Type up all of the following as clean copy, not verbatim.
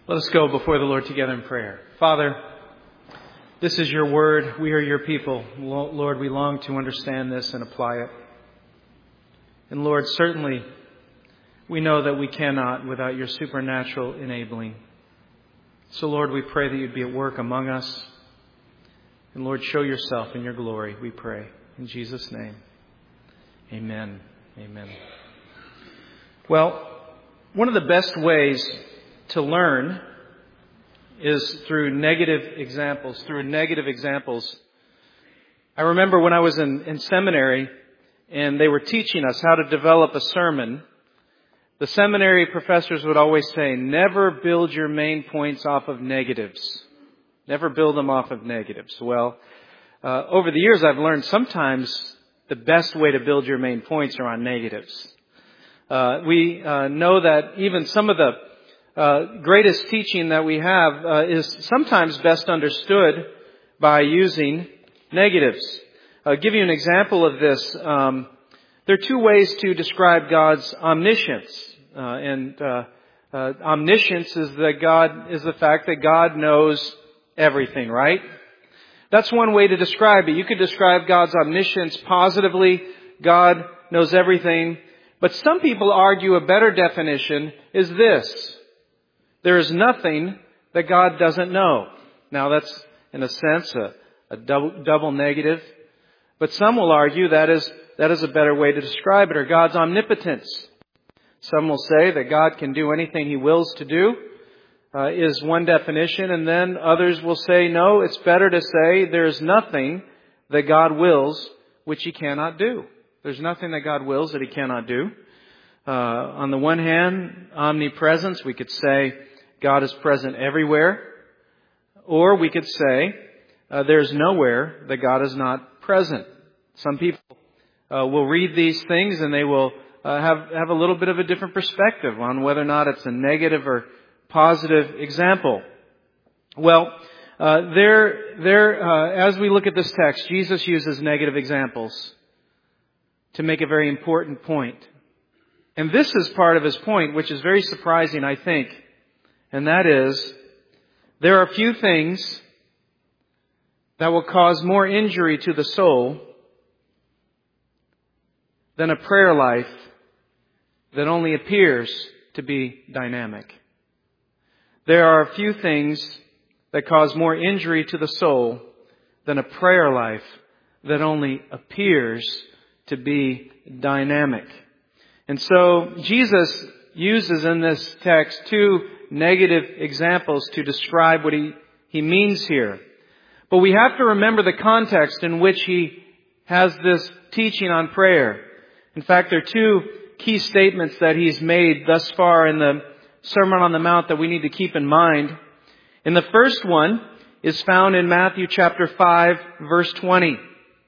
Let us go before the Lord together in prayer. Father, this is your word. We are your people. Lord, we long to understand this and apply it. And Lord, certainly we know that we cannot without your supernatural enabling. So Lord, we pray that you'd be at work among us. And Lord, show yourself in your glory, we pray. In Jesus' name, amen. Amen. Well, one of the best ways to learn is through negative examples. I remember when I was in seminary and they were teaching us how to develop a sermon, the seminary professors would always say, never build your main points off of negatives. Never build them off of negatives. Well, over the years I've learned sometimes the best way to build your main points are on negatives. We know that even some of the greatest teaching that we have is sometimes best understood by using negatives. I'll give you an example of this. There are two ways to describe God's omniscience. Omniscience is the fact that God knows everything, right? That's one way to describe it. You could describe God's omniscience positively. God knows everything. But some people argue a better definition is this. There is nothing that God doesn't know. Now that's, in a sense, a double negative. But some will argue that is a better way to describe it, or God's omnipotence. Some will say that God can do anything He wills to do, is one definition. And then others will say, no, it's better to say there is nothing that God wills which He cannot do. There's nothing that God wills that He cannot do. On the one hand, omnipresence, we could say God is present everywhere. Or we could say there's nowhere that God is not present. Some people will read these things and they will have a little bit of a different perspective on whether or not it's a negative or positive example. Well, as we look at this text, Jesus uses negative examples to make a very important point. And this is part of His point, which is very surprising, I think. And that is, there are few things that will cause more injury to the soul than a prayer life that only appears to be dynamic. There are few things that cause more injury to the soul than a prayer life that only appears to be dynamic. And so Jesus uses in this text two negative examples to describe what he means here. But we have to remember the context in which He has this teaching on prayer. In fact, there are two key statements that He's made thus far in the Sermon on the Mount that we need to keep in mind. And the first one is found in Matthew chapter 5, verse 20.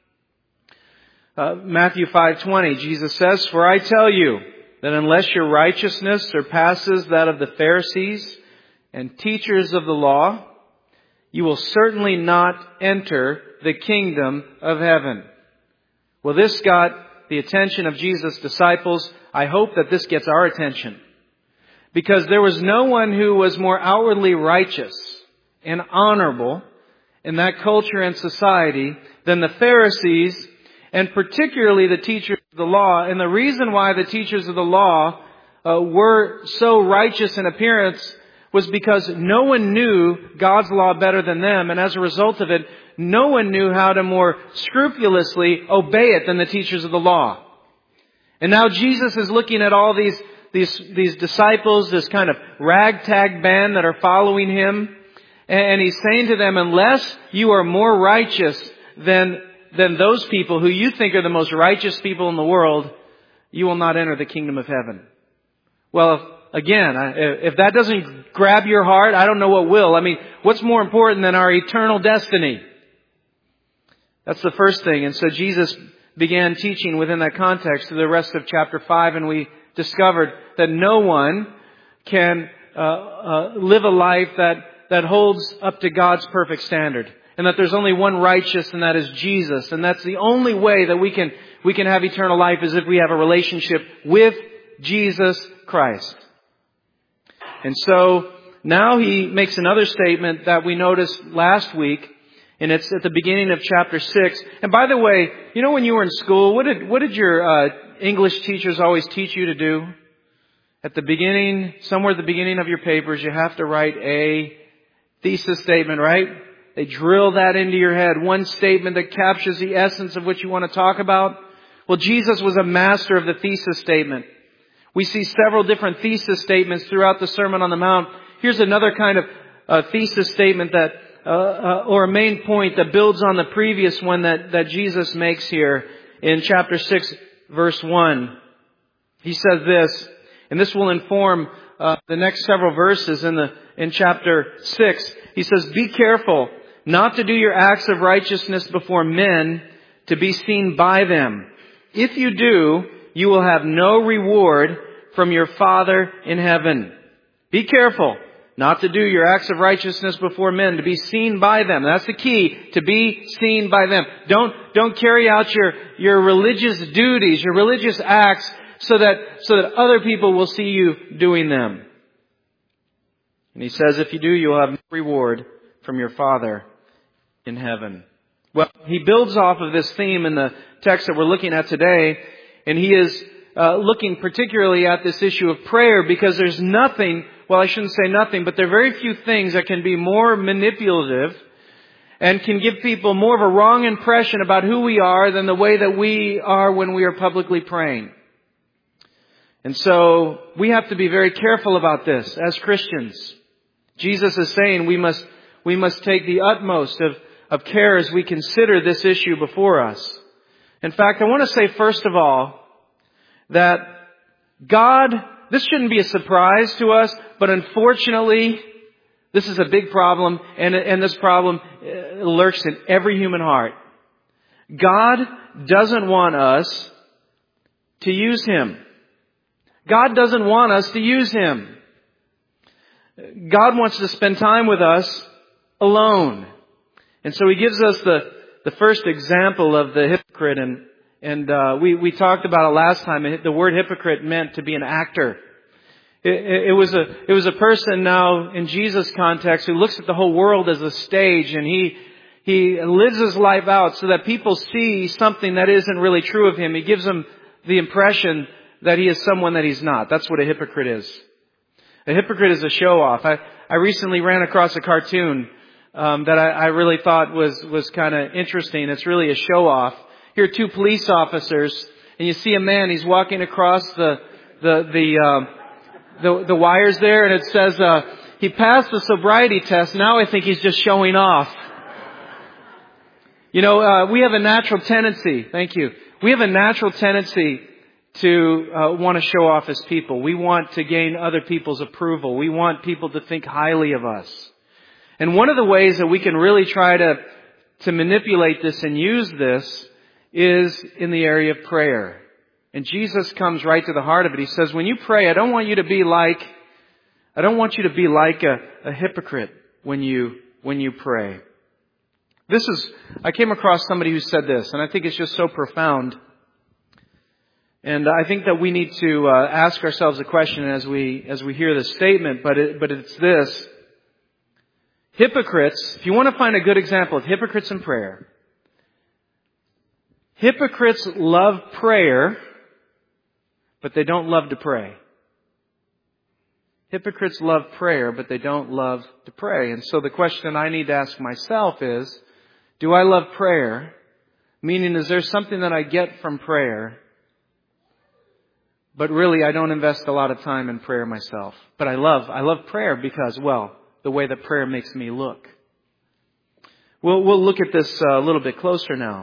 Matthew 5:20, Jesus says, "For I tell you that unless your righteousness surpasses that of the Pharisees and teachers of the law, you will certainly not enter the kingdom of heaven." Well, this got the attention of Jesus' disciples. I hope that this gets our attention. Because there was no one who was more outwardly righteous and honorable in that culture and society than the Pharisees, and particularly the teachers of the law. And the reason why the teachers of the law were so righteous in appearance was because no one knew God's law better than them. And as a result of it, no one knew how to more scrupulously obey it than the teachers of the law. And now Jesus is looking at all these disciples, this kind of ragtag band that are following Him. And He's saying to them, unless you are more righteous than those people who you think are the most righteous people in the world, you will not enter the kingdom of heaven. Well, again, if that doesn't grab your heart, I don't know what will. I mean, what's more important than our eternal destiny? That's the first thing. And so Jesus began teaching within that context through the rest of chapter 5, and we discovered that no one can live a life that holds up to God's perfect standard. And that there's only one righteous, and that is Jesus. And that's the only way that we can have eternal life, is if we have a relationship with Jesus Christ. And so now he makes another statement that we noticed last week, and it's at the beginning of chapter 6. And by the way, you know when you were in school, what did your English teachers always teach you to do? At the beginning, somewhere at the beginning of your papers, you have to write a thesis statement, right? They drill that into your head. One statement that captures the essence of what you want to talk about. Well, Jesus was a master of the thesis statement. We see several different thesis statements throughout the Sermon on the Mount. Here's another kind of thesis statement that, or a main point that builds on the previous one that Jesus makes here in chapter 6, verse 1. He says this, and this will inform the next several verses in chapter 6. He says, "Be careful not to do your acts of righteousness before men to be seen by them. If you do, you will have no reward from your Father in heaven." Be careful not to do your acts of righteousness before men to be seen by them. That's the key, to be seen by them. Don't carry out your religious duties, your religious acts, so that other people will see you doing them. And he says, if you do, you'll have no reward from your Father in heaven. Well, he builds off of this theme in the text that we're looking at today, and he is looking particularly at this issue of prayer, because there's nothing, well, I shouldn't say nothing, but there are very few things that can be more manipulative and can give people more of a wrong impression about who we are than the way that we are when we are publicly praying. And so we have to be very careful about this as Christians. Jesus is saying we must take the utmost of care as we consider this issue before us. In fact, I want to say first of all that God, this shouldn't be a surprise to us, but unfortunately, this is a big problem, and this problem lurks in every human heart. God doesn't want us to use Him. God doesn't want us to use Him. God wants to spend time with us alone. And so He gives us the first example of the hypocrite, and we talked about it last time. The word hypocrite meant to be an actor. It was a person now in Jesus' context who looks at the whole world as a stage, and he lives his life out so that people see something that isn't really true of him. He gives them the impression that he is someone that he's not. That's what a hypocrite is. A hypocrite is a show-off. I recently ran across a cartoon that I really thought was kind of interesting. It's really a show-off. Here are two police officers, and you see a man. He's walking across the wires there, and it says he passed the sobriety test. Now I think he's just showing off. You know, we have a natural tendency. Thank you. We have a natural tendency to want to show off as people. We want to gain other people's approval. We want people to think highly of us. And one of the ways that we can really try to manipulate this and use this is in the area of prayer. And Jesus comes right to the heart of it. He says, when you pray, I don't want you to be like a hypocrite when you pray. I came across somebody who said this, and I think it's just so profound. And I think that we need to ask ourselves a question as we hear this statement, but it's this. Hypocrites, if you want to find a good example of hypocrites in prayer, hypocrites love prayer, but they don't love to pray. Hypocrites love prayer, but they don't love to pray. And so the question I need to ask myself is, do I love prayer? Meaning, is there something that I get from prayer, but really I don't invest a lot of time in prayer myself? But I love prayer because, well, the way that prayer makes me look. We'll look at this a little bit closer now.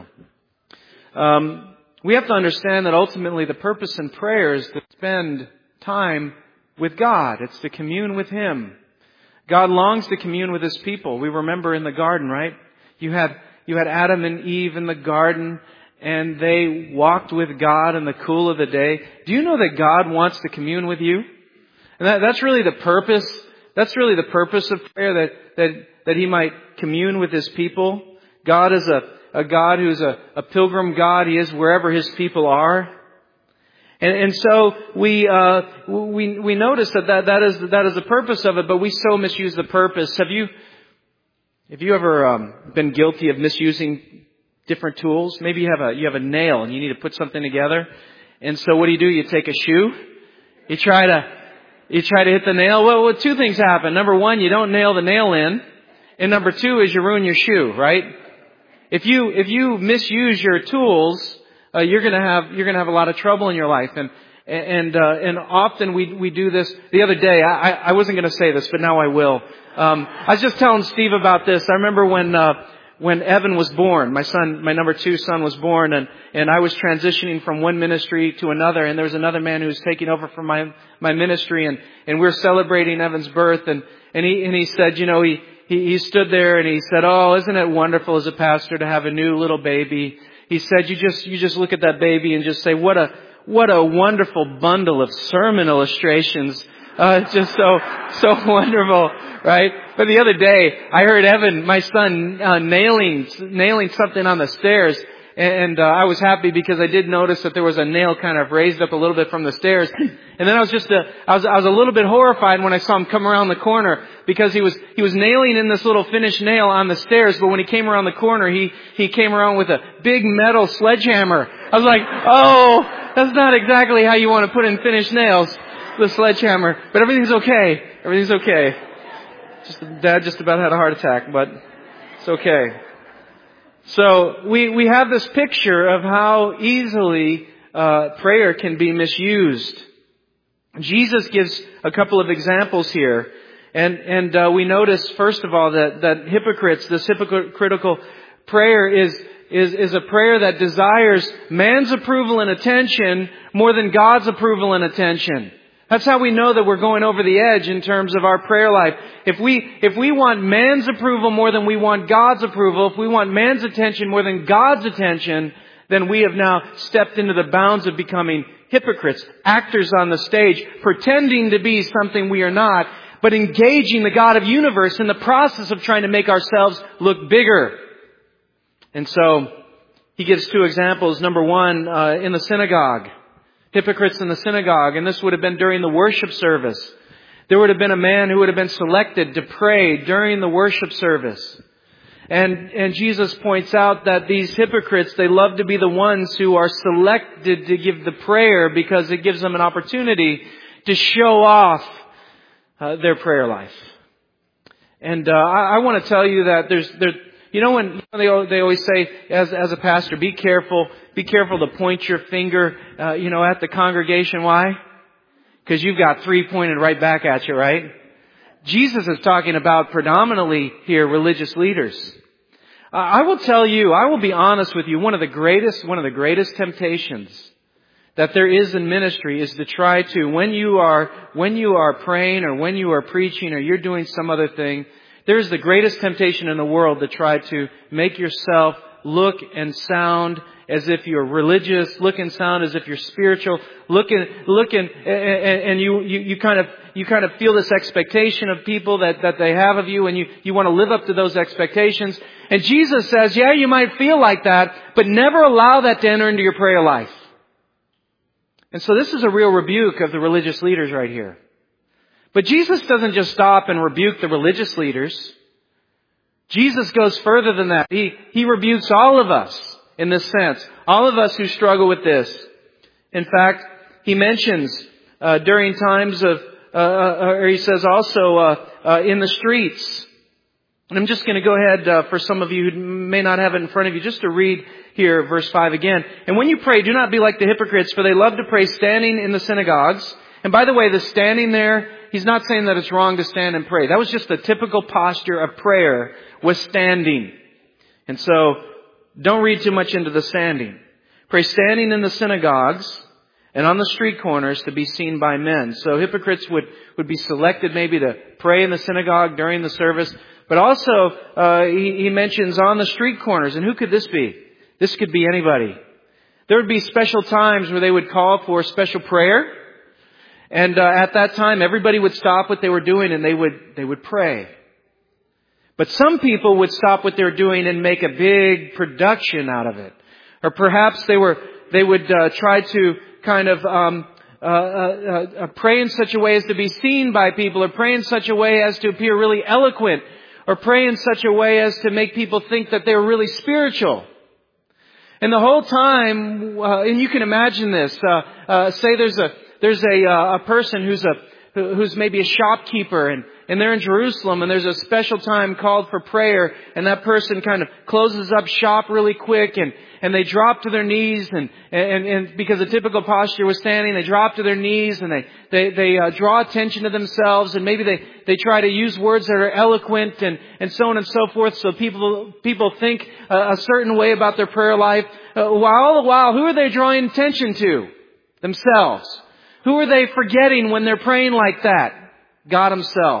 We have to understand that ultimately the purpose in prayer is to spend time with God. It's to commune with Him. God longs to commune with His people. We remember in the garden, right? You had Adam and Eve in the garden, and they walked with God in the cool of the day. Do you know that God wants to commune with you? And that's really the purpose. That's really the purpose of prayer, that He might commune with His people. God is a God who's a pilgrim God. He is wherever His people are. And so we notice that is the purpose of it, but we so misuse the purpose. Have you ever been guilty of misusing different tools? Maybe you have a nail and you need to put something together. And so what do? You take a shoe. You try to hit the nail. Well, two things happen. Number one, you don't nail the nail in. And number two is you ruin your shoe, right? If you misuse your tools, you're gonna have a lot of trouble in your life. And often we do this. The other day, I wasn't gonna say this, but now I will. I was just telling Steve about this. I remember when Evan was born, my number 2 son was born, and I was transitioning from one ministry to another, and there was another man who was taking over from my ministry, and we were celebrating Evan's birth, and he said, he stood there and he said, "Oh, isn't it wonderful as a pastor to have a new little baby?" He said, you just look at that baby and just say, what a wonderful bundle of sermon illustrations. Just so wonderful, right? But the other day, I heard Evan, my son, nailing something on the stairs. And I was happy because I did notice that there was a nail kind of raised up a little bit from the stairs. And then I was a little bit horrified when I saw him come around the corner, because he was nailing in this little finished nail on the stairs, but when he came around the corner, he came around with a big metal sledgehammer. I was like, oh, that's not exactly how you want to put in finished nails, the sledgehammer. But everything's okay. Everything's okay. Dad just about had a heart attack, but it's okay. So we have this picture of how easily prayer can be misused. Jesus gives a couple of examples here, and we notice first of all that this hypocritical prayer is a prayer that desires man's approval and attention more than God's approval and attention. That's how we know that we're going over the edge in terms of our prayer life. If we want man's approval more than we want God's approval, if we want man's attention more than God's attention, then we have now stepped into the bounds of becoming hypocrites, actors on the stage, pretending to be something we are not, but engaging the God of universe in the process of trying to make ourselves look bigger. And so he gives 2 examples. Number 1, in the synagogue. Hypocrites in the synagogue, and this would have been during the worship service. There would have been a man who would have been selected to pray during the worship service. And Jesus points out that these hypocrites, they love to be the ones who are selected to give the prayer because it gives them an opportunity to show off their prayer life. And I want to tell you that there's when they always say, as a pastor, be careful to point your finger, at the congregation. Why? Because you've got 3 pointed right back at you, right? Jesus is talking about predominantly here religious leaders. I will tell you, I will be honest with you, one of the greatest temptations that there is in ministry is to try to, when you are praying or when you are preaching or you're doing some other thing, there is the greatest temptation in the world to try to make yourself look and sound as if you're religious, look and sound as if you're spiritual, and you kind of feel this expectation of people that they have of you, and you want to live up to those expectations. And Jesus says, yeah, you might feel like that, but never allow that to enter into your prayer life. And so this is a real rebuke of the religious leaders right here. But Jesus doesn't just stop and rebuke the religious leaders. Jesus goes further than that. He rebukes all of us in this sense. All of us who struggle with this. In fact, he mentions during times of, or he says also in the streets. And I'm just going to go ahead for some of you who may not have it in front of you, just to read here verse 5 again. And when you pray, do not be like the hypocrites, for they love to pray standing in the synagogues. And by the way, the standing there, he's not saying that it's wrong to stand and pray. That was just the typical posture of prayer, was standing. And so, don't read too much into the standing. Pray standing in the synagogues and on the street corners to be seen by men. So hypocrites would be selected maybe to pray in the synagogue during the service. But also, he mentions on the street corners. And who could this be? This could be anybody. There would be special times where they would call for special prayer. And at that time, everybody would stop what they were doing and they would pray. But some people would stop what they were doing and make a big production out of it. Or perhaps they would try to kind of pray in such a way as to be seen by people, or pray in such a way as to appear really eloquent, or pray in such a way as to make people think that they're really spiritual. And the whole time, and you can imagine this, say there's a person who's maybe a shopkeeper, and they're in Jerusalem, and there's a special time called for prayer, and that person kind of closes up shop really quick, and they drop to their knees, and because the typical posture was standing, they drop to their knees, and they draw attention to themselves, and maybe they try to use words that are eloquent, and so on and so forth, so people think a certain way about their prayer life. All the while, who are they drawing attention to? Themselves. Who are they forgetting when they're praying like that? God Himself.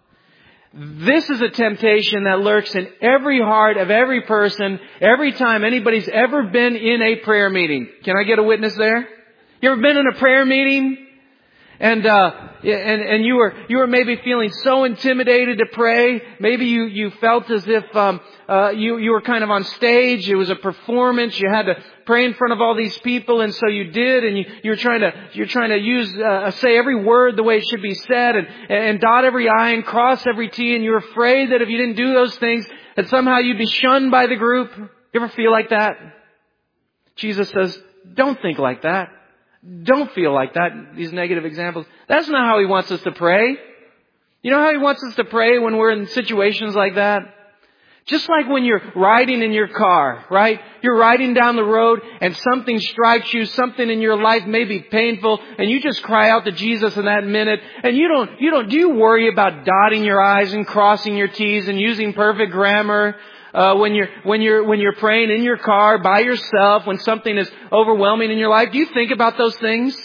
This is a temptation that lurks in every heart of every person every time anybody's ever been in a prayer meeting. Can I get a witness there? You ever been in a prayer meeting? And you were maybe feeling so intimidated to pray. Maybe you felt as if you were kind of on stage. It was a performance. You had to pray in front of all these people, and so you did. And you're trying to use say every word the way it should be said, and dot every I and cross every T. And you're afraid that if you didn't do those things, that somehow you'd be shunned by the group. You ever feel like that? Jesus says, don't think like that. Don't feel like that, these negative examples. That's not how He wants us to pray. You know how He wants us to pray when we're in situations like that? Just like when you're riding in your car, right? You're riding down the road and something strikes you, something in your life may be painful, and you just cry out to Jesus in that minute, and do you worry about dotting your I's and crossing your T's and using perfect grammar? When you're praying in your car by yourself, when something is overwhelming in your life, do you think about those things?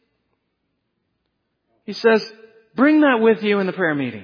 He says, bring that with you in the prayer meeting.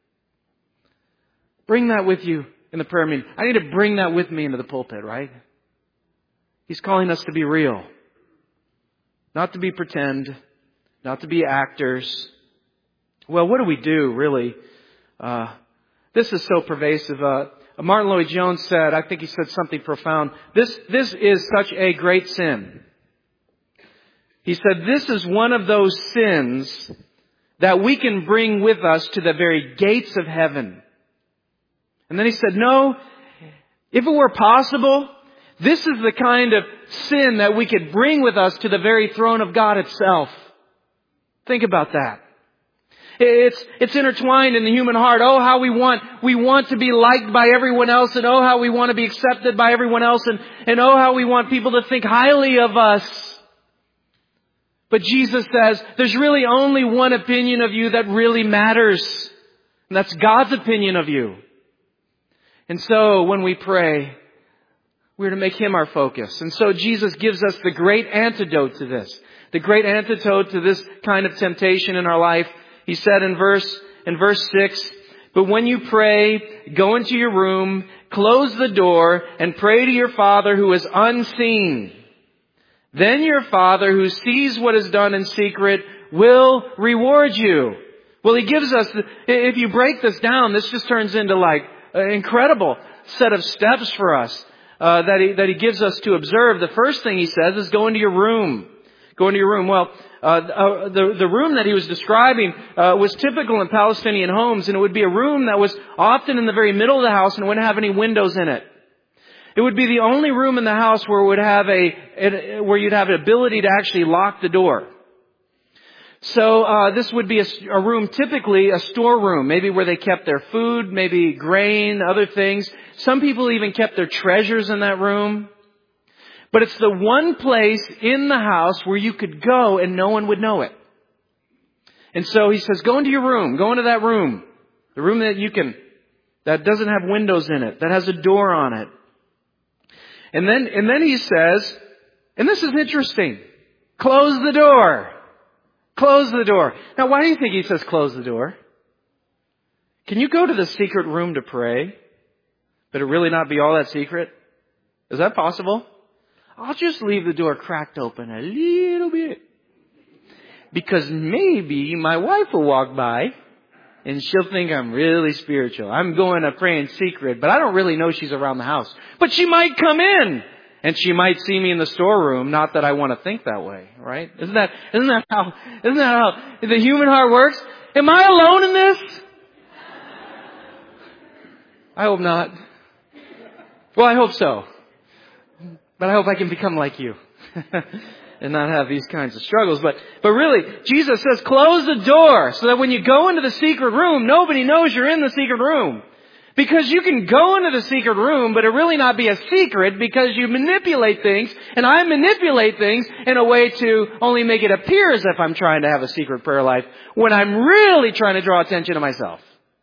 Bring that with you in the prayer meeting. I need to bring that with me into the pulpit, right? He's calling us to be real. Not to be pretend. Not to be actors. Well, what do we do, really? This is so pervasive. Martin Lloyd-Jones said, I think he said something profound. This is such a great sin. He said, this is one of those sins that we can bring with us to the very gates of heaven. And then he said, no, if it were possible, this is the kind of sin that we could bring with us to the very throne of God itself. Think about that. It's intertwined in the human heart. Oh, how we want to be liked by everyone else, and oh, how we want to be accepted by everyone else, and oh, how we want people to think highly of us. But Jesus says, there's really only one opinion of you that really matters, and that's God's opinion of you. And so, when we pray, we're to make Him our focus. And so Jesus gives us the great antidote to this. The great antidote to this kind of temptation in our life. He said in verse 6, but when you pray, go into your room, close the door, and pray to your Father who is unseen. Then your Father who sees what is done in secret will reward you. Well, He gives us, if you break this down, this just turns into like an incredible set of steps for us that He gives us to observe. The first thing He says is go into your room. Go into your room. Well, the room that He was describing was typical in Palestinian homes, and it would be a room that was often in the very middle of the house and wouldn't have any windows in it. It would be the only room in the house where where you'd have an ability to actually lock the door. So this would be a room, typically a storeroom, maybe where they kept their food, maybe grain, other things. Some people even kept their treasures in that room. But it's the one place in the house where you could go and no one would know it. And so He says, go into your room. Go into that room. The room that doesn't have windows in it, that has a door on it. And then He says, and this is interesting, close the door. Close the door. Now, why do you think He says close the door? Can you go to the secret room to pray, but it really not be all that secret? Is that possible? I'll just leave the door cracked open a little bit. Because maybe my wife will walk by and she'll think I'm really spiritual. I'm going to pray in secret, but I don't really know she's around the house. But she might come in And she might see me in the storeroom, not that I want to think that way, right? Isn't that how the human heart works? Am I alone in this? I hope not. Well, I hope so. But I hope I can become like you. And not have these kinds of struggles. But really, Jesus says, close the door so that when you go into the secret room, nobody knows you're in the secret room. Because you can go into the secret room, but it really not be a secret because you manipulate things, and I manipulate things in a way to only make it appear as if I'm trying to have a secret prayer life when I'm really trying to draw attention to myself.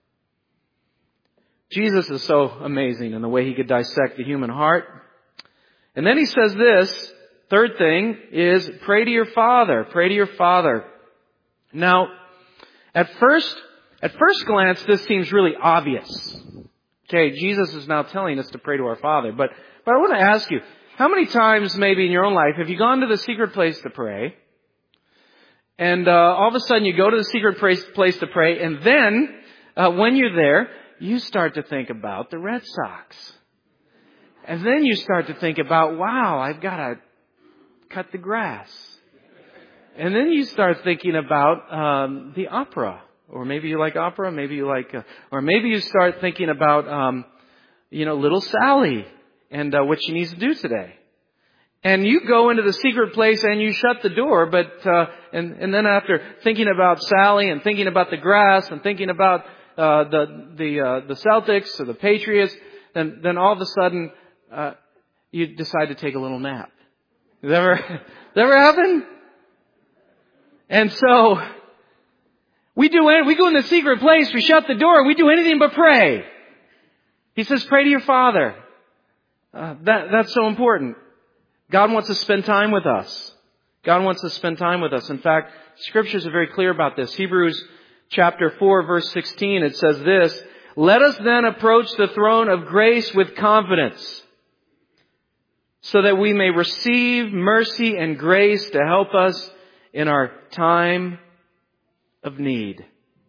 Jesus is so amazing in the way He could dissect the human heart. And then He says this, third thing is pray to your Father. Pray to your Father. Now, at first glance, this seems really obvious. Okay, Jesus is now telling us to pray to our Father. But I want to ask you, how many times maybe in your own life have you gone to the secret place to pray? And all of a sudden you go to the secret place to pray, and then when you're there, you start to think about the Red Sox. And then you start to think about, wow, I've got to cut the grass. And then you start thinking about the opera. Or maybe you like opera, maybe you like, or maybe you start thinking about, little Sally and what she needs to do today. And you go into the secret place and you shut the door, but and then after thinking about Sally and thinking about the grass and thinking about the Celtics or the Patriots, then all of a sudden you decide to take a little nap. Does that ever happen? And so we go in the secret place, we shut the door, and we do anything but pray. He says, pray to your Father. That's so important. God wants to spend time with us. God wants to spend time with us. In fact, Scriptures are very clear about this. Hebrews chapter 4, verse 16, it says this, let us then approach the throne of grace with confidence, so that we may receive mercy and grace to help us in our time of need.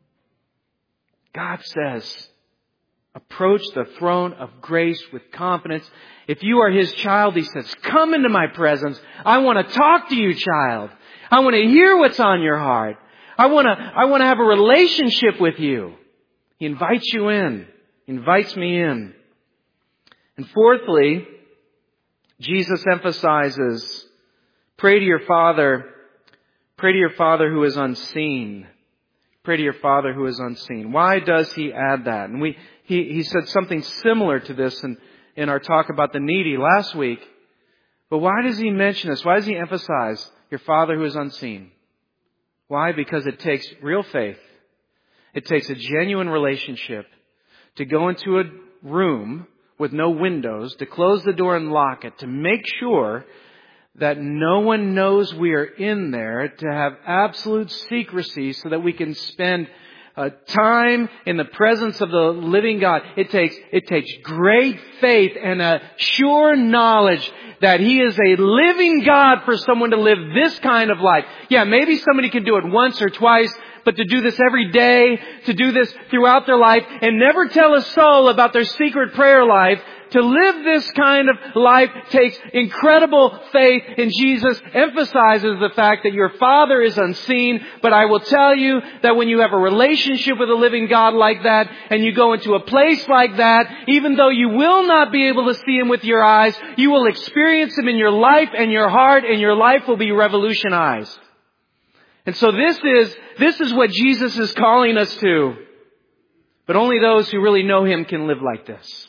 God says, approach the throne of grace with confidence. If you are His child, He says, come into my presence. I want to talk to you, child. I want to hear what's on your heart. I want to have a relationship with you. He invites you in. He invites me in. And fourthly, Jesus emphasizes, pray to your Father. Pray to your Father who is unseen. Pray to your Father who is unseen. Why does He add that? And he said something similar to this in our talk about the needy last week. But why does He mention this? Why does He emphasize your Father who is unseen? Why? Because it takes real faith. It takes a genuine relationship to go into a room with no windows, to close the door and lock it, to make sure that no one knows we are in there, to have absolute secrecy so that we can spend time in the presence of the living God. It takes great faith and a sure knowledge that He is a living God for someone to live this kind of life. Yeah, maybe somebody can do it once or twice, but to do this every day, to do this throughout their life, and never tell a soul about their secret prayer life, to live this kind of life takes incredible faith. And Jesus emphasizes the fact that your Father is unseen. But I will tell you that when you have a relationship with a living God like that, and you go into a place like that, even though you will not be able to see Him with your eyes, you will experience Him in your life and your heart, and your life will be revolutionized. And so this is what Jesus is calling us to. But only those who really know Him can live like this.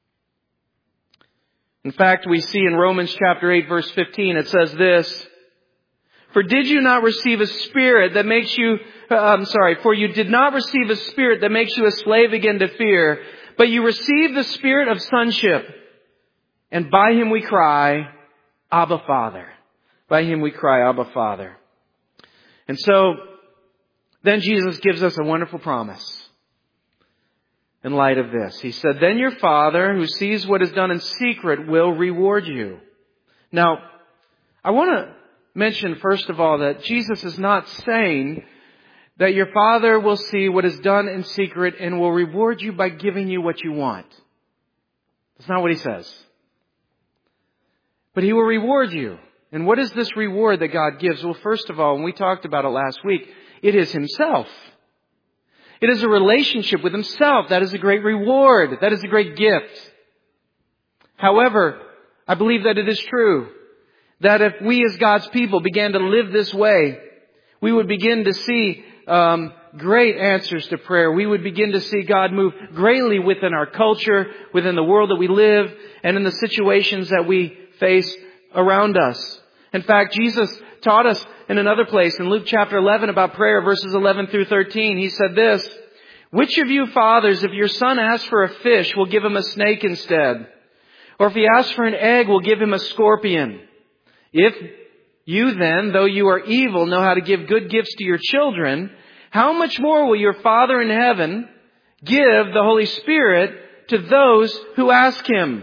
In fact, we see in Romans chapter 8, verse 15, it says this, for did you not receive a spirit that makes you, for you did not receive a spirit that makes you a slave again to fear, but you received the spirit of sonship. And by Him we cry, Abba, Father. By Him we cry, Abba, Father. And so, then Jesus gives us a wonderful promise. In light of this, He said, then your Father who sees what is done in secret will reward you. Now, I want to mention first of all that Jesus is not saying that your Father will see what is done in secret and will reward you by giving you what you want. That's not what He says. but He will reward you. And what is this reward that God gives? Well, first of all, and we talked about it last week, it is Himself. It is a relationship with Himself. That is a great reward. That is a great gift. However, I believe that it is true that if we as God's people began to live this way, we would begin to see great answers to prayer. We would begin to see God move greatly within our culture, within the world that we live, and in the situations that we face around us. In fact, Jesus taught us in another place, in Luke chapter 11, about prayer, verses 11 through 13. He said this, "Which of you fathers, if your son asks for a fish, will give him a snake instead? Or if he asks for an egg, will give him a scorpion? If you then, though you are evil, know how to give good gifts to your children, how much more will your Father in heaven give the Holy Spirit to those who ask Him?"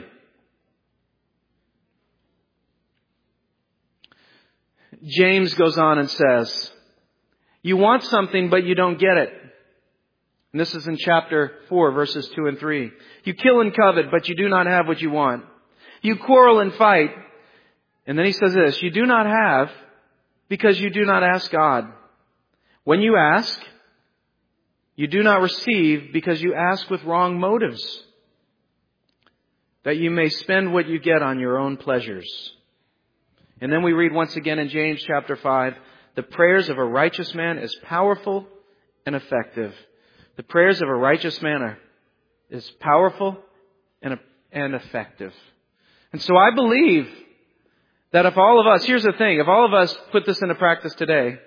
James goes on and says, "You want something, but you don't get it." And this is in chapter 4, verses 2 and 3. "You kill and covet, but you do not have what you want. You quarrel and fight." And then he says this, "You do not have because you do not ask God. When you ask, you do not receive because you ask with wrong motives, that you may spend what you get on your own pleasures." And then we read once again in James chapter 5, "The prayers of a righteous man is powerful and effective." The prayers of a righteous man is powerful and effective. And so I believe that if all of us, here's the thing, if all of us put this into practice today,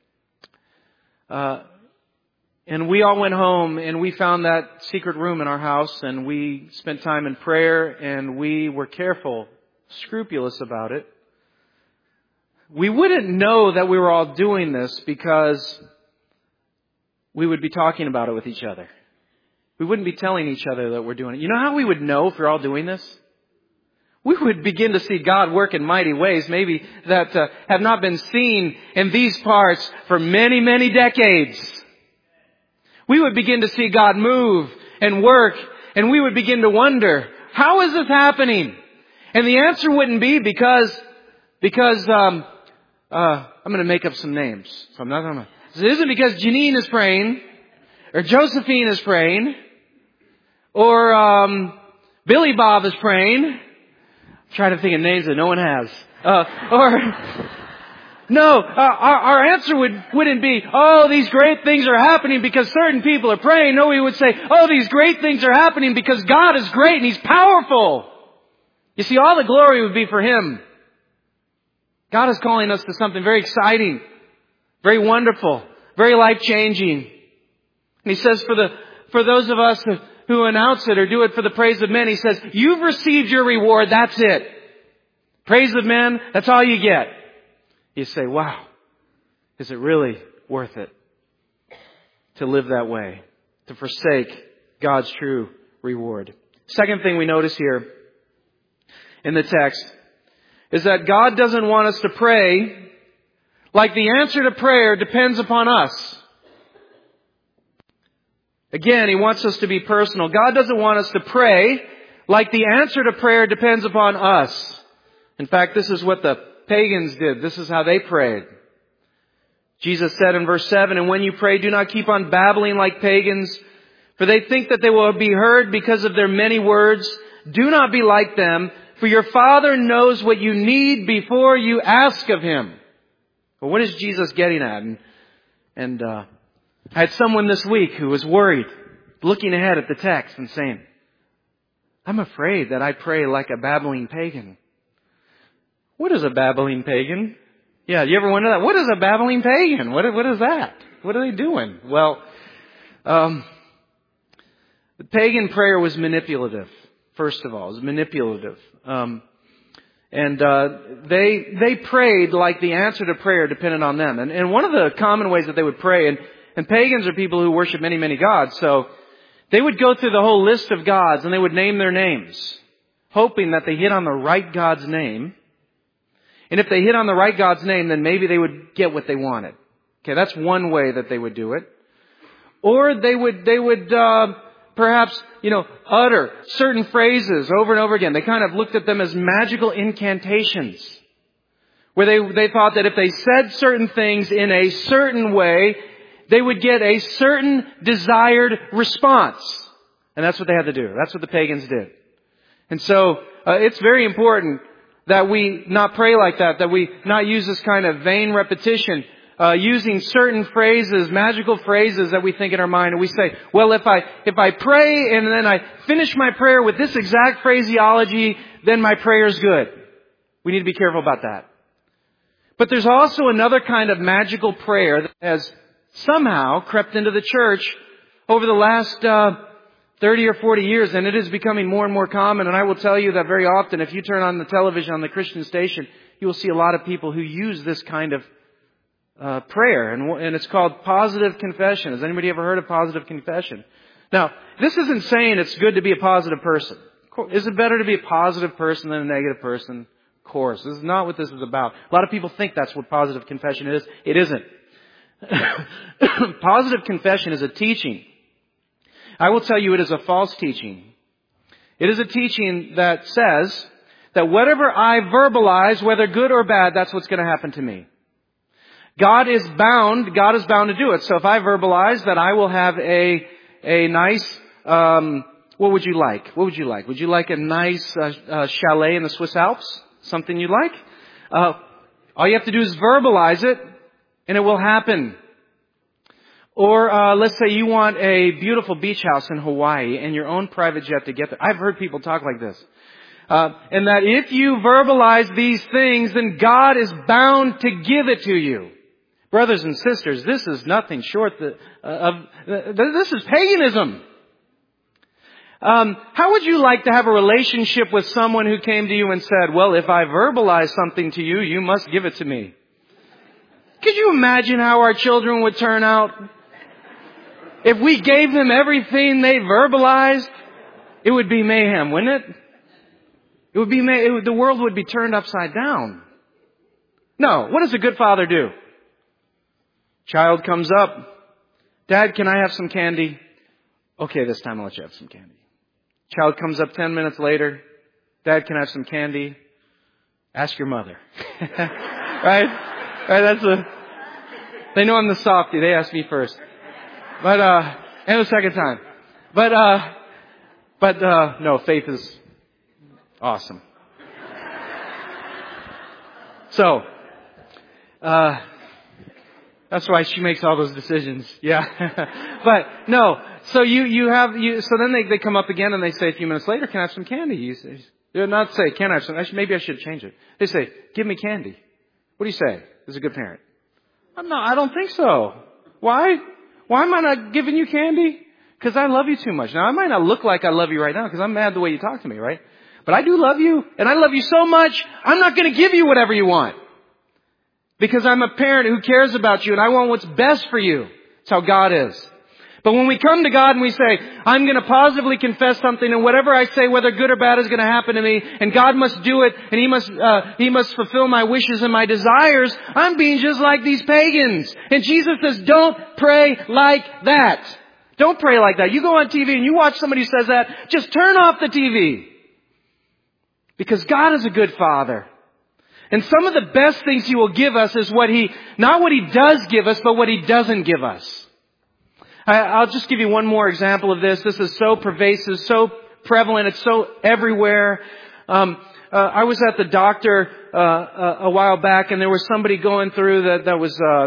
and we all went home and we found that secret room in our house and we spent time in prayer and we were careful, scrupulous about it, we wouldn't know that we were all doing this because we would be talking about it with each other. We wouldn't be telling each other that we're doing it. You know how we would know if we're all doing this? We would begin to see God work in mighty ways, maybe that have not been seen in these parts for many, many decades. We would begin to see God move and work, and we would begin to wonder, how is this happening? And the answer wouldn't be because I'm going to make up some names. So I'm not going to. So it isn't because Janine is praying, or Josephine is praying, or Billy Bob is praying. I'm trying to think of names that no one has. Our answer wouldn't be, "Oh, these great things are happening because certain people are praying." No, we would say, "Oh, these great things are happening because God is great and He's powerful." You see, all the glory would be for Him. God is calling us to something very exciting, very wonderful, very life-changing. And He says for those of us who announce it or do it for the praise of men, He says, "You've received your reward, that's it. Praise of men, that's all you get." You say, wow, is it really worth it to live that way, to forsake God's true reward? Second thing we notice here in the text is that God doesn't want us to pray like the answer to prayer depends upon us. Again, He wants us to be personal. God doesn't want us to pray like the answer to prayer depends upon us. In fact, this is what the pagans did. This is how they prayed. Jesus said in verse 7, "And when you pray, do not keep on babbling like pagans, for they think that they will be heard because of their many words. Do not be like them, for your Father knows what you need before you ask of Him." Well, what is Jesus getting at? And I had someone this week who was worried, looking ahead at the text and saying, "I'm afraid that I pray like a babbling pagan." What is a babbling pagan? Yeah, you ever wonder that? What is a babbling pagan? What is that? What are they doing? Well, the pagan prayer was manipulative. First of all, it was manipulative. They prayed like the answer to prayer depended on them. And one of the common ways that they would pray, and pagans are people who worship many, many gods, so they would go through the whole list of gods and they would name their names, hoping that they hit on the right God's name. And if they hit on the right God's name, then maybe they would get what they wanted. Okay, that's one way that they would do it. Or they would perhaps, utter certain phrases over and over again. They kind of looked at them as magical incantations, where they thought that if they said certain things in a certain way, they would get a certain desired response. And that's what they had to do. That's what the pagans did. And so, it's very important that we not pray like that we not use this kind of vain repetition, using certain phrases, magical phrases that we think in our mind, and we say, well, if I pray and then I finish my prayer with this exact phraseology, then my prayer is good. We need to be careful about that. But there's also another kind of magical prayer that has somehow crept into the church over the last 30 or 40 years, and it is becoming more and more common. And I will tell you that very often, if you turn on the television on the Christian station, you will see a lot of people who use this kind of prayer, and it's called positive confession. Has anybody ever heard of positive confession? Now, this isn't saying it's good to be a positive person. Is it better to be a positive person than a negative person? Of course. This is not what this is about. A lot of people think that's what positive confession is. It isn't. Positive confession is a teaching. I will tell you it is a false teaching. It is a teaching that says that whatever I verbalize, whether good or bad, that's what's going to happen to me. God is bound to do it. So if I verbalize that I will have a nice, what would you like? What would you like? Would you like a nice chalet in the Swiss Alps? Something you like? All you have to do is verbalize it, and it will happen. Or let's say you want a beautiful beach house in Hawaii and your own private jet to get there. I've heard people talk like this. And that if you verbalize these things, then God is bound to give it to you. Brothers and sisters, this is nothing short of this is paganism. How would you like to have a relationship with someone who came to you and said, well, if I verbalize something to you, you must give it to me? Could you imagine how our children would turn out? If we gave them everything they verbalized, it would be mayhem, wouldn't it? It would be the world would be turned upside down. No. What does a good father do? Child comes up. Dad, can I have some candy? Okay, this time I'll let you have some candy. Child comes up 10 minutes later. Dad, can I have some candy? Ask your mother. Right? They know I'm the softie. They ask me first. But, and the second time. But no, Faith is awesome. So, that's why she makes all those decisions. Yeah. But no. So so then they come up again and they say a few minutes later, can I have some candy? You say, they're not say, can I have some? Maybe I should change it. They say, give me candy. What do you say as a good parent? No, I don't think so. Why? Why am I not giving you candy? Because I love you too much. Now, I might not look like I love you right now because I'm mad the way you talk to me, right? But I do love you, and I love you so much, I'm not going to give you whatever you want. Because I'm a parent who cares about you, and I want what's best for you. That's how God is. But when we come to God and we say, I'm going to positively confess something, and whatever I say, whether good or bad, is going to happen to me, and God must do it, and He must fulfill my wishes and my desires, I'm being just like these pagans. And Jesus says, don't pray like that. Don't pray like that. You go on TV and you watch somebody who says that, just turn off the TV. Because God is a good Father. And some of the best things He will give us is not what He does give us, but what He doesn't give us. I'll just give you one more example of this. This is so pervasive, so prevalent, it's so everywhere. I was at the doctor a while back, and there was somebody going through that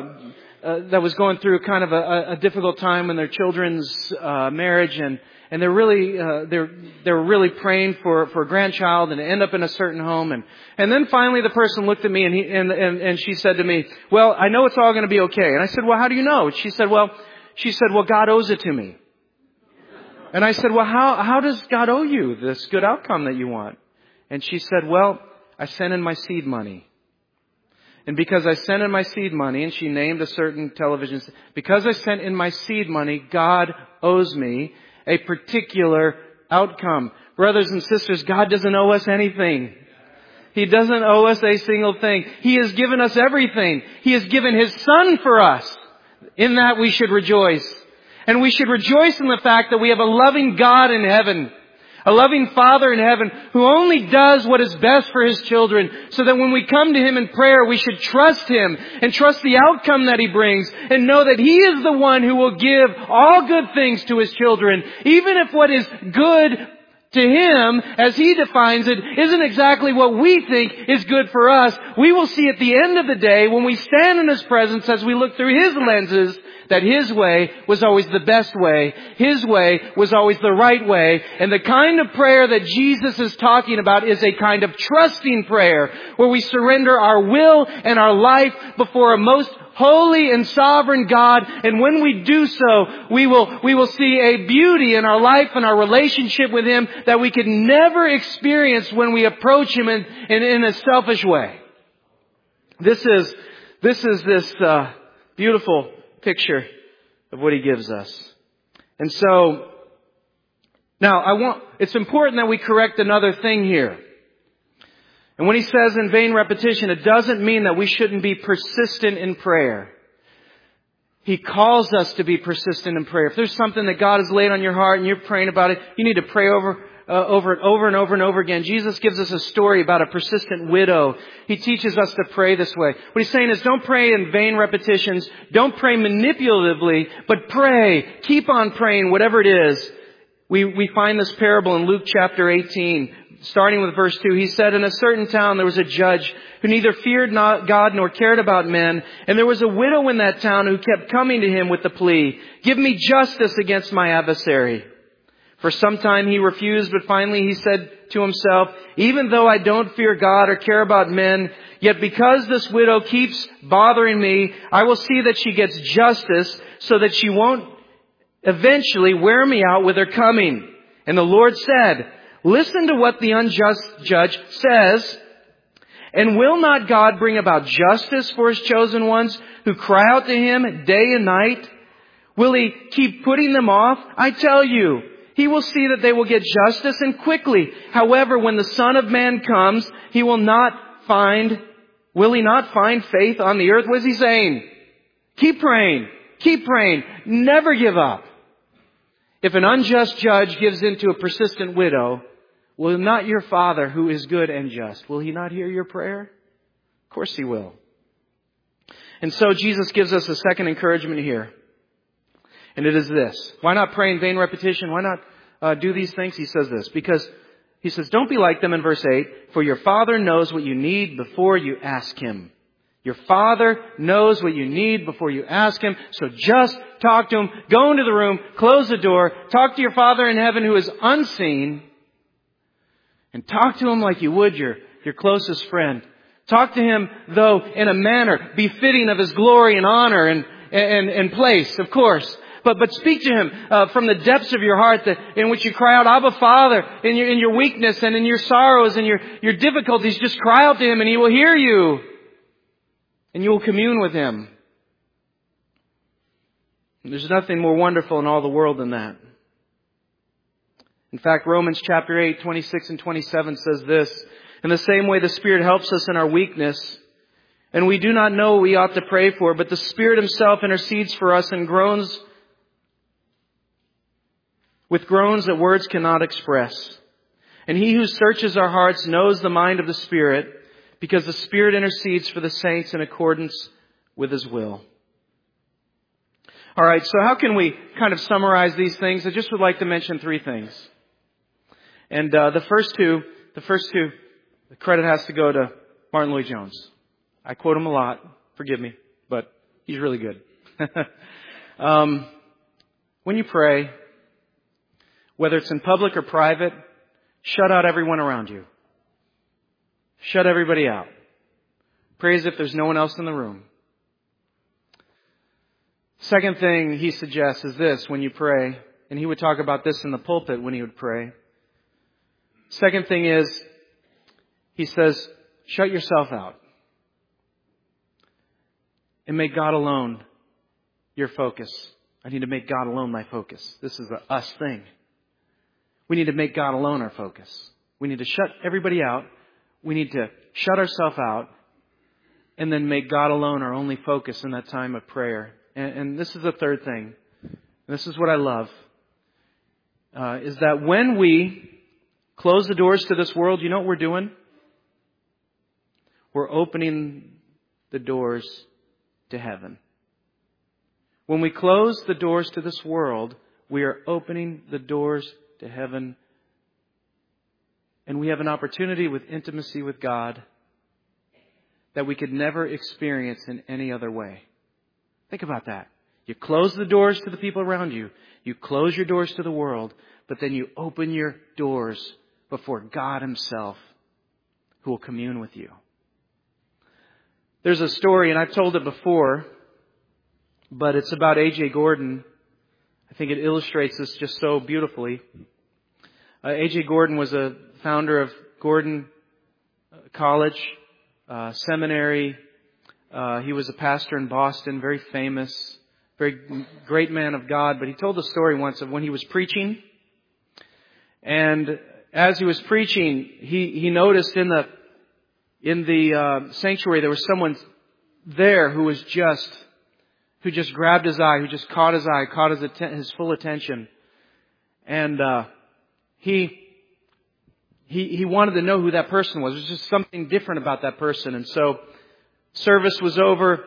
was going through kind of a difficult time in their children's marriage, and they're really praying for a grandchild and to end up in a certain home, and then finally the person looked at me and she said to me, well, I know it's all going to be okay. And I said, well, how do you know? She said, well, God owes it to me. And I said, well, how does God owe you this good outcome that you want? And she said, well, I sent in my seed money. And because I sent in my seed money, and she named a certain television, because I sent in my seed money, God owes me a particular outcome. Brothers and sisters, God doesn't owe us anything. He doesn't owe us a single thing. He has given us everything. He has given His Son for us. In that we should rejoice. And we should rejoice in the fact that we have a loving God in heaven. A loving Father in heaven who only does what is best for His children, so that when we come to Him in prayer, we should trust Him and trust the outcome that He brings and know that He is the one who will give all good things to His children, even if what is good to Him, as He defines it, isn't exactly what we think is good for us. We will see at the end of the day, when we stand in His presence as we look through His lenses, that His way was always the best way. His way was always the right way. And the kind of prayer that Jesus is talking about is a kind of trusting prayer, where we surrender our will and our life before a most holy and sovereign God. And when we do so, we will see a beauty in our life and our relationship with Him that we could never experience when we approach Him in a selfish way. This is this beautiful picture of what He gives us. And so, now it's important that we correct another thing here. And when He says in vain repetition, it doesn't mean that we shouldn't be persistent in prayer. He calls us to be persistent in prayer. If there's something that God has laid on your heart and you're praying about it, you need to pray over it over and over again. Jesus gives us a story about a persistent widow. He teaches us to pray this way. What He's saying is, don't pray in vain repetitions. Don't pray manipulatively, but pray. Keep on praying, whatever it is. We find this parable in Luke chapter 18, starting with verse 2. He said, in a certain town there was a judge who neither feared God nor cared about men. And there was a widow in that town who kept coming to him with the plea, give me justice against my adversary. For some time he refused, but finally he said to himself, even though I don't fear God or care about men, yet because this widow keeps bothering me, I will see that she gets justice so that she won't eventually wear me out with her coming. And the Lord said, listen to what the unjust judge says. And will not God bring about justice for His chosen ones who cry out to Him day and night? Will He keep putting them off? I tell you, He will see that they will get justice, and quickly. However, when the Son of Man comes, will He not find faith on the earth? What is He saying? Keep praying. Keep praying. Never give up. If an unjust judge gives in to a persistent widow, will not your Father, who is good and just, will He not hear your prayer? Of course He will. And so Jesus gives us a second encouragement here. And it is this. Why not pray in vain repetition? Why not do these things? He says this. Because He says, don't be like them in verse 8. For your Father knows what you need before you ask Him. Your Father knows what you need before you ask Him. So just talk to Him. Go into the room. Close the door. Talk to your Father in heaven who is unseen. And talk to Him like you would your closest friend. Talk to Him, though, in a manner befitting of His glory and honor and place, of course. But speak to Him from the depths of your heart, in which you cry out, Abba, Father, in your weakness and in your sorrows and your difficulties. Just cry out to Him and He will hear you. And you will commune with Him. There's nothing more wonderful in all the world than that. In fact, Romans chapter 8, 26 and 27 says this, in the same way the Spirit helps us in our weakness, and we do not know what we ought to pray for, but the Spirit Himself intercedes for us and groans with groans that words cannot express. And He who searches our hearts knows the mind of the Spirit, because the Spirit intercedes for the saints in accordance with His will. All right, so how can we kind of summarize these things? I just would like to mention three things. And the first two, the credit has to go to Martin Lloyd-Jones. I quote him a lot. Forgive me, but he's really good. When you pray, whether it's in public or private, shut out everyone around you. Shut everybody out. Pray as if there's no one else in the room. Second thing he suggests is this when you pray, and he would talk about this in the pulpit when he would pray. Second thing is, he says, shut yourself out. And make God alone your focus. I need to make God alone my focus. This is a us thing. We need to make God alone our focus. We need to shut everybody out. We need to shut ourselves out and then make God alone our only focus in that time of prayer. And this is the third thing. And and this is what I love, is that when we close the doors to this world, you know what we're doing? We're opening the doors to heaven. When we close the doors to this world, we are opening the doors to heaven. And we have an opportunity with intimacy with God that we could never experience in any other way. Think about that. You close the doors to the people around you. You close your doors to the world. But then you open your doors before God Himself, who will commune with you. There's a story, and I've told it before, but it's about A.J. Gordon. I think it illustrates this just so beautifully. A.J. Gordon was a founder of Gordon College, seminary. He was a pastor in Boston, very famous, very great man of God. But he told the story once of when he was preaching. And as he was preaching, he noticed in the sanctuary there was someone there who just grabbed his eye, who just caught his eye, caught his full attention. And he wanted to know who that person was. There was just something different about that person. And so service was over.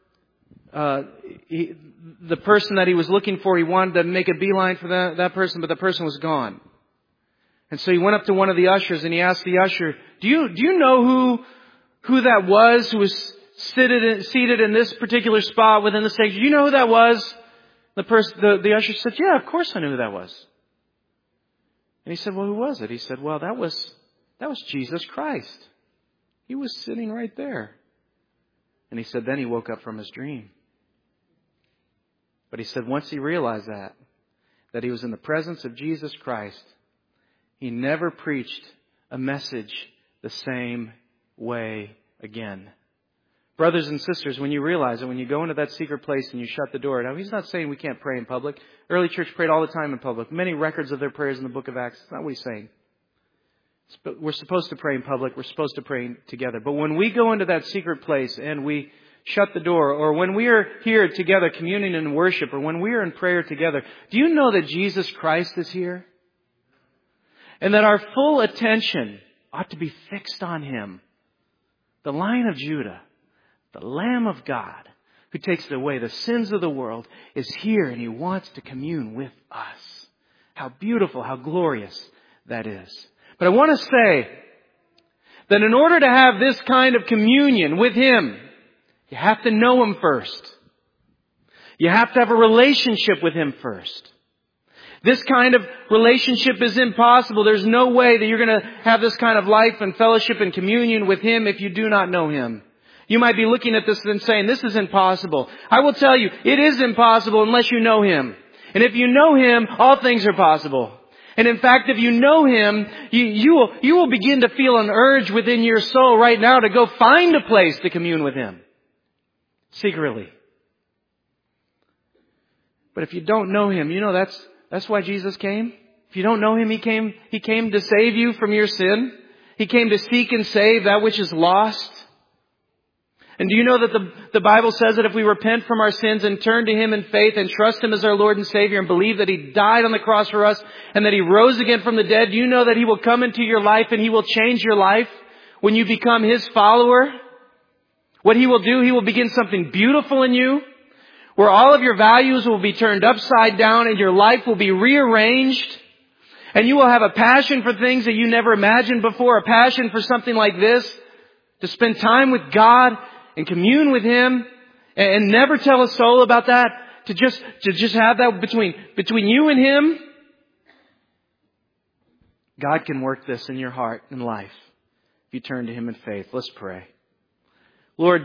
The person that he was looking for, he wanted to make a beeline for that person, but the person was gone. And so he went up to one of the ushers and he asked the usher, Do you know who that was who was seated in this particular spot within the sanctuary? Do you know who that was? The usher said, Yeah, of course I knew who that was. And he said, Well, who was it? He said, Well, that was Jesus Christ. He was sitting right there. And he said, then he woke up from his dream. But he said once he realized that he was in the presence of Jesus Christ, he never preached a message the same way again. Brothers and sisters, when you realize that when you go into that secret place and you shut the door, now He's not saying we can't pray in public. Early church prayed all the time in public. Many records of their prayers in the book of Acts. That's not what He's saying. We're supposed to pray in public. We're supposed to pray together. But when we go into that secret place and we shut the door, or when we are here together communing in worship, or when we are in prayer together, do you know that Jesus Christ is here? And that our full attention ought to be fixed on Him. The Lion of Judah, the Lamb of God, who takes away the sins of the world, is here and He wants to commune with us. How beautiful, how glorious that is. But I want to say that in order to have this kind of communion with Him, you have to know Him first. You have to have a relationship with Him first. This kind of relationship is impossible. There's no way that you're going to have this kind of life and fellowship and communion with Him if you do not know Him. You might be looking at this and saying, this is impossible. I will tell you, it is impossible unless you know Him. And if you know Him, all things are possible. And in fact, if you know Him, you will begin to feel an urge within your soul right now to go find a place to commune with Him. Secretly. But if you don't know Him, you know that's why Jesus came. If you don't know Him, He came to save you from your sin. He came to seek and save that which is lost. And do you know that the Bible says that if we repent from our sins and turn to Him in faith and trust Him as our Lord and Savior and believe that He died on the cross for us and that He rose again from the dead, do you know that He will come into your life and He will change your life when you become His follower? What He will do, He will begin something beautiful in you, where all of your values will be turned upside down and your life will be rearranged. And you will have a passion for things that you never imagined before, a passion for something like this, to spend time with God and commune with Him and never tell a soul about that, to just have that between you and Him. God can work this in your heart and life if you turn to Him in faith. Let's pray. Lord,